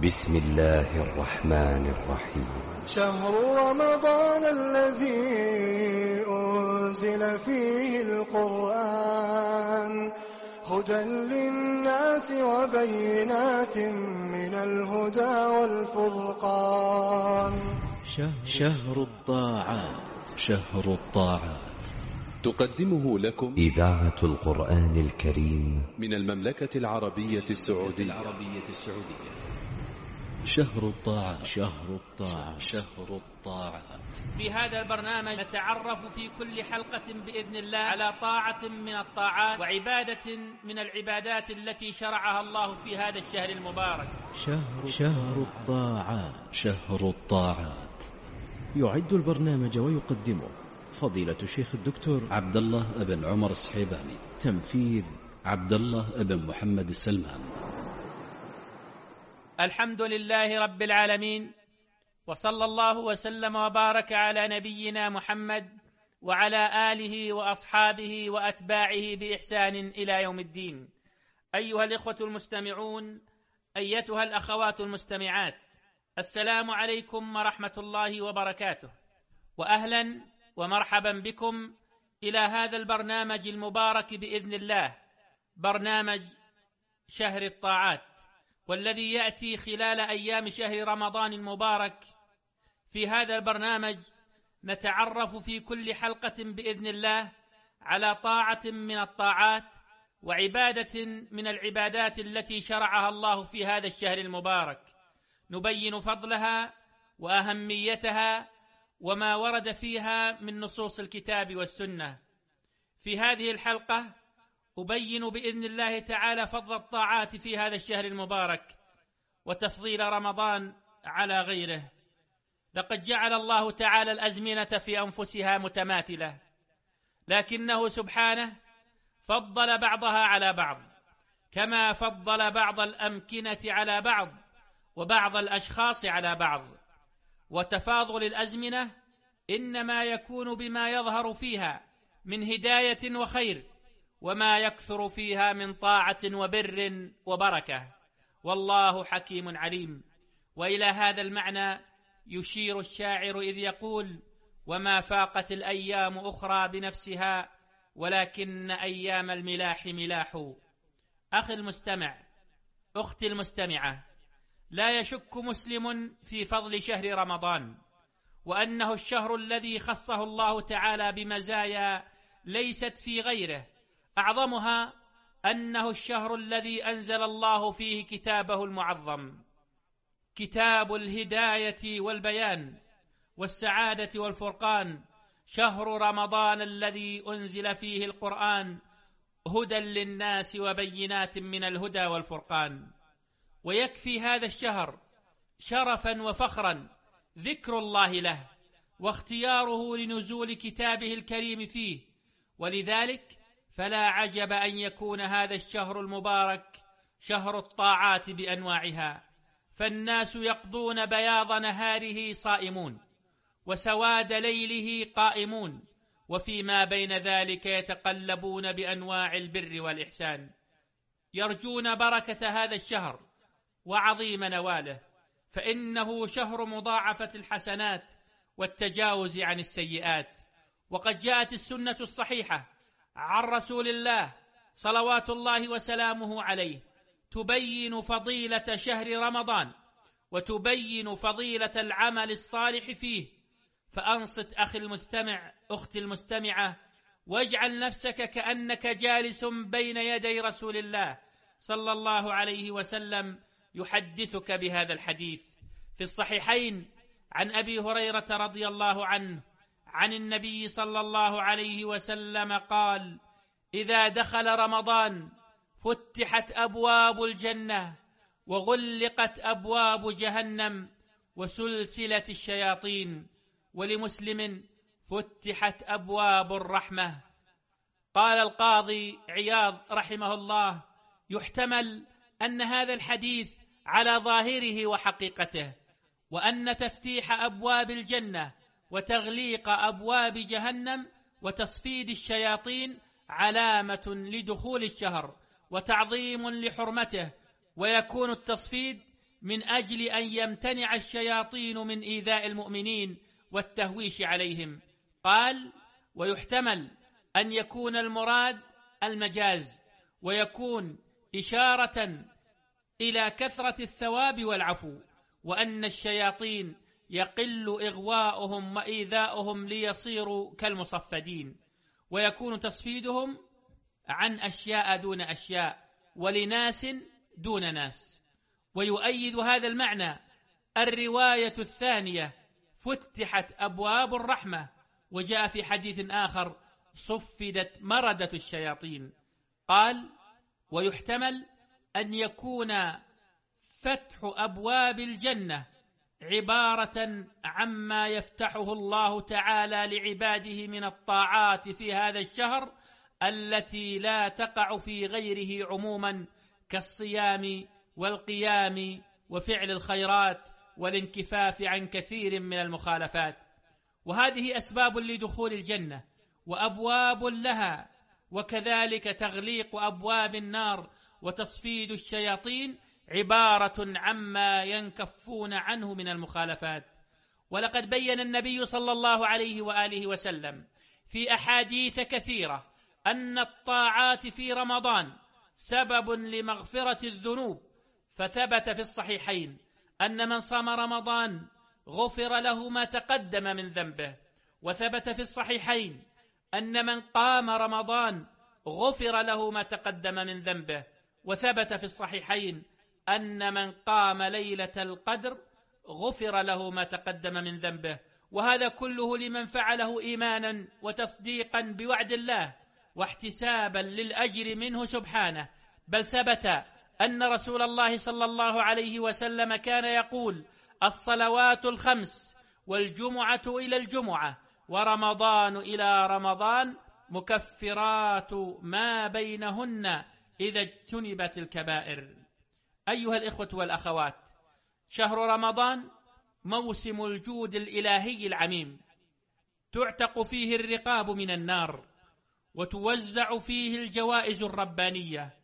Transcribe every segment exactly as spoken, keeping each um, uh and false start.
بسم الله الرحمن الرحيم. شهر رمضان الذي أنزل فيه القرآن هدى للناس وبينات من الهدى والفرقان. شهر الطاعات. شهر الطاعات تقدمه لكم إذاعة القرآن الكريم من المملكة العربية السعودية. شهر الطاعات. شهر الطاعات. شهر الطاعات. في هذا البرنامج نتعرف في كل حلقة بإذن الله على طاعة من الطاعات وعبادة من العبادات التي شرعها الله في هذا الشهر المبارك. شهر شهر الطاعات. شهر الطاعات. يعد البرنامج ويقدمه فضيلة الشيخ الدكتور عبد الله بن عمر الصحيباني. تنفيذ عبد الله بن محمد السلمان. الحمد لله رب العالمين، وصلى الله وسلم وبارك على نبينا محمد وعلى آله وأصحابه وأتباعه بإحسان إلى يوم الدين. أيها الإخوة المستمعون، أيتها الأخوات المستمعات، السلام عليكم ورحمة الله وبركاته، وأهلا ومرحبا بكم إلى هذا البرنامج المبارك بإذن الله، برنامج شهر الطاعات، والذي يأتي خلال أيام شهر رمضان المبارك. في هذا البرنامج نتعرف في كل حلقة بإذن الله على طاعة من الطاعات وعبادة من العبادات التي شرعها الله في هذا الشهر المبارك، نبين فضلها وأهميتها وما ورد فيها من نصوص الكتاب والسنة. في هذه الحلقة أبين بإذن الله تعالى فضل الطاعات في هذا الشهر المبارك وتفضيل رمضان على غيره. لقد جعل الله تعالى الأزمنة في أنفسها متماثلة، لكنه سبحانه فضل بعضها على بعض، كما فضل بعض الأمكنة على بعض وبعض الأشخاص على بعض. وتفاضل الأزمنة إنما يكون بما يظهر فيها من هداية وخير، وما يكثر فيها من طاعة وبر وبركة، والله حكيم عليم. وإلى هذا المعنى يشير الشاعر إذ يقول: وما فاقت الأيام أخرى بنفسها ولكن أيام الملاح ملاح. أخي المستمع، أختي المستمعة، لا يشك مسلم في فضل شهر رمضان، وأنه الشهر الذي خصه الله تعالى بمزايا ليست في غيره، أعظمها أنه الشهر الذي أنزل الله فيه كتابه المعظم، كتاب الهداية والبيان والسعادة والفرقان، شهر رمضان الذي أنزل فيه القرآن هدى للناس وبينات من الهدى والفرقان. ويكفي هذا الشهر شرفا وفخرا ذكر الله له واختياره لنزول كتابه الكريم فيه، ولذلك فلا عجب أن يكون هذا الشهر المبارك شهر الطاعات بأنواعها، فالناس يقضون بياض نهاره صائمون وسواد ليله قائمون، وفيما بين ذلك يتقلبون بأنواع البر والإحسان، يرجون بركة هذا الشهر وعظيم نواله، فإنه شهر مضاعفة الحسنات والتجاوز عن السيئات. وقد جاءت السنة الصحيحة عن رسول الله صلوات الله وسلامه عليه تبين فضيلة شهر رمضان وتبين فضيلة العمل الصالح فيه. فأنصت أخي المستمع، أختي المستمعة، واجعل نفسك كأنك جالس بين يدي رسول الله صلى الله عليه وسلم يحدثك بهذا الحديث. في الصحيحين عن أبي هريرة رضي الله عنه عن النبي صلى الله عليه وسلم قال: إذا دخل رمضان فتحت أبواب الجنة وغلقت أبواب جهنم وسلسلة الشياطين. ولمسلم: فتحت أبواب الرحمة. قال القاضي عياض رحمه الله: يحتمل أن هذا الحديث على ظاهره وحقيقته، وأن تفتيح أبواب الجنة وتغليق أبواب جهنم وتصفيد الشياطين علامة لدخول الشهر وتعظيم لحرمته، ويكون التصفيد من أجل أن يمتنع الشياطين من إيذاء المؤمنين والتهويش عليهم. قال: ويحتمل أن يكون المراد المجاز، ويكون إشارة إلى كثرة الثواب والعفو، وأن الشياطين يقل إغواؤهم وإيذاؤهم ليصيروا كالمصفدين، ويكون تصفيدهم عن أشياء دون أشياء ولناس دون ناس. ويؤيد هذا المعنى الرواية الثانية: فتحت أبواب الرحمة، وجاء في حديث آخر: صفدت مردة الشياطين. قال: ويحتمل أن يكون فتح أبواب الجنة عبارة عما يفتحه الله تعالى لعباده من الطاعات في هذا الشهر التي لا تقع في غيره عموما، كالصيام والقيام وفعل الخيرات والانكفاف عن كثير من المخالفات. وهذه أسباب لدخول الجنة وأبواب لها، وكذلك تغليق أبواب النار وتصفيد الشياطين عبارة عما ينكفون عنه من المخالفات. ولقد بين النبي صلى الله عليه وآله وسلم في أحاديث كثيرة أن الطاعات في رمضان سبب لمغفرة الذنوب، فثبت في الصحيحين أن من صام رمضان غفر له ما تقدم من ذنبه، وثبت في الصحيحين أن من قام رمضان غفر له ما تقدم من ذنبه، وثبت في الصحيحين أن من قام ليلة القدر غفر له ما تقدم من ذنبه. وهذا كله لمن فعله إيمانا وتصديقا بوعد الله واحتسابا للأجر منه سبحانه. بل ثبت أن رسول الله صلى الله عليه وسلم كان يقول: الصلوات الخمس والجمعة إلى الجمعة ورمضان إلى رمضان مكفرات ما بينهن إذا اجتنبت الكبائر. أيها الإخوة والأخوات، شهر رمضان موسم الجود الإلهي العميم، تعتق فيه الرقاب من النار، وتوزع فيه الجوائز الربانية.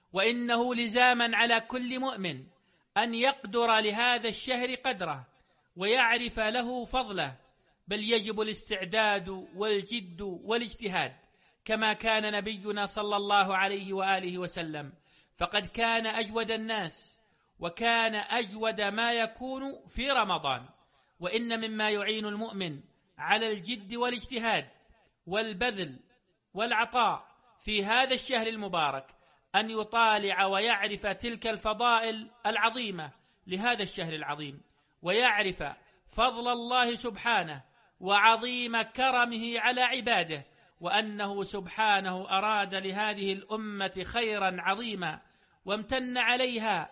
وإنه لزاما على كل مؤمن أن يقدر لهذا الشهر قدره ويعرف له فضله، بل يجب الاستعداد والجد والاجتهاد، كما كان نبينا صلى الله عليه وآله وسلم، فقد كان أجود الناس وكان أجود ما يكون في رمضان. وإن مما يعين المؤمن على الجد والاجتهاد والبذل والعطاء في هذا الشهر المبارك أن يطالع ويعرف تلك الفضائل العظيمة لهذا الشهر العظيم، ويعرف فضل الله سبحانه وعظيم كرمه على عباده، وأنه سبحانه أراد لهذه الأمة خيرا عظيما وامتن عليها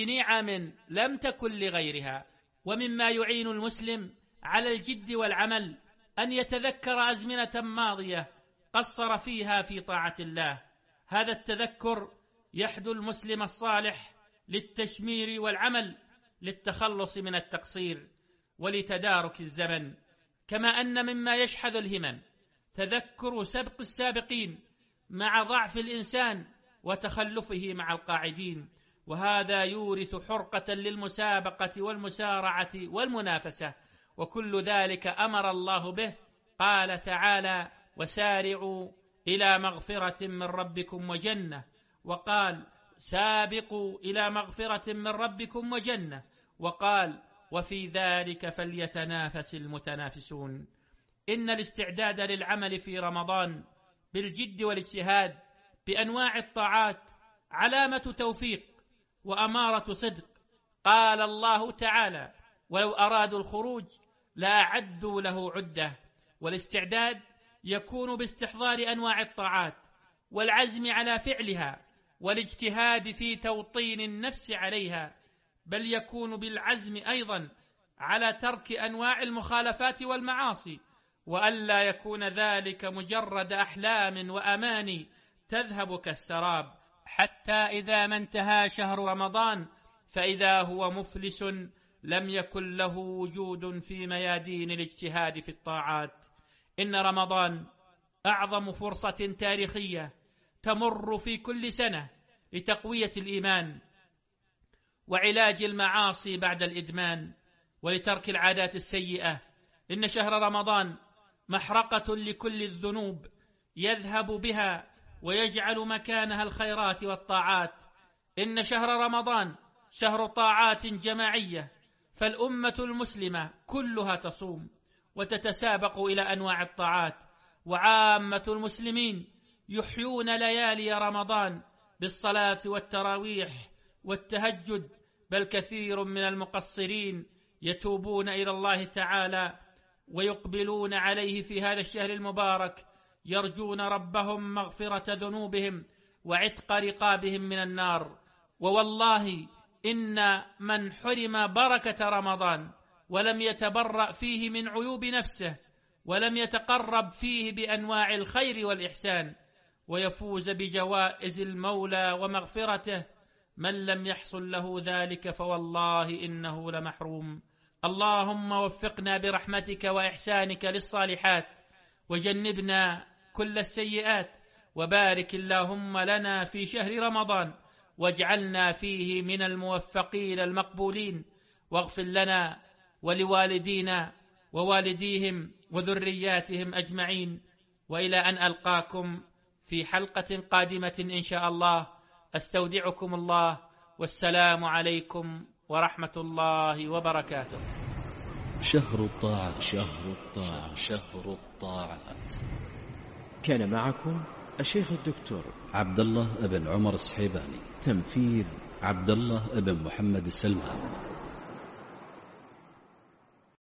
بنعم لم تكن لغيرها. ومما يعين المسلم على الجد والعمل أن يتذكر أزمنة ماضية قصر فيها في طاعة الله. هذا التذكر يحدو المسلم الصالح للتشمير والعمل للتخلص من التقصير ولتدارك الزمن. كما أن مما يشحذ الهمم تذكر سبق السابقين مع ضعف الإنسان وتخلفه مع القاعدين، وهذا يورث حرقة للمسابقة والمسارعة والمنافسة، وكل ذلك أمر الله به. قال تعالى: وسارعوا إلى مغفرة من ربكم وجنة، وقال: سابقوا إلى مغفرة من ربكم وجنة، وقال: وفي ذلك فليتنافس المتنافسون. إن الاستعداد للعمل في رمضان بالجد والاجتهاد بأنواع الطاعات علامة توفيق وأمارة صدق. قال الله تعالى: ولو أرادوا الخروج لأعدوا له عدة. والاستعداد يكون باستحضار أنواع الطاعات والعزم على فعلها والاجتهاد في توطين النفس عليها، بل يكون بالعزم أيضا على ترك أنواع المخالفات والمعاصي، وألا يكون ذلك مجرد أحلام وأماني تذهب كالسراب، حتى إذا ما انتهى شهر رمضان فإذا هو مفلس لم يكن له وجود في ميادين الاجتهاد في الطاعات. إن رمضان أعظم فرصة تاريخية تمر في كل سنة لتقوية الإيمان وعلاج المعاصي بعد الإدمان، ولترك العادات السيئة. إن شهر رمضان محرقة لكل الذنوب يذهب بها ويجعل مكانها الخيرات والطاعات. إن شهر رمضان شهر طاعات جماعية، فالأمة المسلمة كلها تصوم وتتسابق إلى أنواع الطاعات، وعامة المسلمين يحيون ليالي رمضان بالصلاة والتراويح والتهجد، بل كثير من المقصرين يتوبون إلى الله تعالى ويقبلون عليه في هذا الشهر المبارك، يرجون ربهم مغفرة ذنوبهم وعتق رقابهم من النار. ووالله إن من حرم بركة رمضان ولم يتبرأ فيه من عيوب نفسه ولم يتقرب فيه بأنواع الخير والإحسان ويفوز بجوائز المولى ومغفرته، من لم يحصل له ذلك فوالله إنه لمحروم. اللهم وفقنا برحمتك وإحسانك للصالحات، وجنبنا كل السيئات، وبارك اللهم لنا في شهر رمضان، واجعلنا فيه من الموفقين المقبولين، واغفر لنا ولوالدينا ووالديهم وذرياتهم أجمعين. وإلى أن ألقاكم في حلقة قادمة إن شاء الله، أستودعكم الله، والسلام عليكم ورحمة الله وبركاته. شهر الطاعات، شهر الطاعات، شهر الطاعات. كان معكم الشيخ الدكتور عبد الله بن عمر السحيباني، تنفيذ عبد الله بن محمد السلمان.